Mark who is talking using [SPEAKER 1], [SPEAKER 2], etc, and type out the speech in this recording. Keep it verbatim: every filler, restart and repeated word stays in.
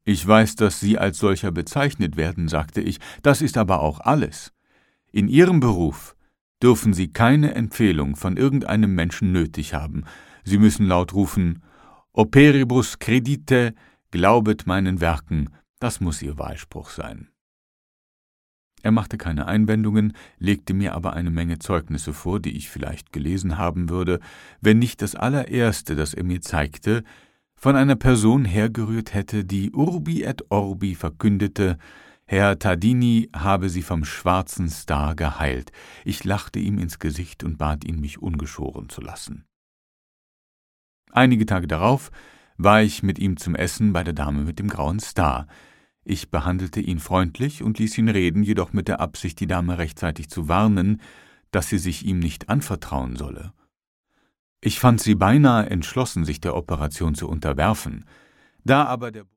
[SPEAKER 1] »Ich weiß, dass Sie als solcher bezeichnet werden«, sagte ich, »das ist aber auch alles. In Ihrem Beruf dürfen Sie keine Empfehlung von irgendeinem Menschen nötig haben. Sie müssen laut rufen, »Operibus credite«, »Glaubet meinen Werken«, das muss Ihr Wahlspruch sein.« Er machte keine Einwendungen, legte mir aber eine Menge Zeugnisse vor, die ich vielleicht gelesen haben würde, wenn nicht das allererste, das er mir zeigte, von einer Person hergerührt hätte, die Urbi et Orbi verkündete, Herr Tardini habe sie vom schwarzen Star geheilt. Ich lachte ihm ins Gesicht und bat ihn, mich ungeschoren zu lassen. Einige Tage darauf war ich mit ihm zum Essen bei der Dame mit dem grauen Star. Ich behandelte ihn freundlich und ließ ihn reden, jedoch mit der Absicht, die Dame rechtzeitig zu warnen, dass sie sich ihm nicht anvertrauen solle. Ich fand sie beinahe entschlossen, sich der Operation zu unterwerfen. Da aber der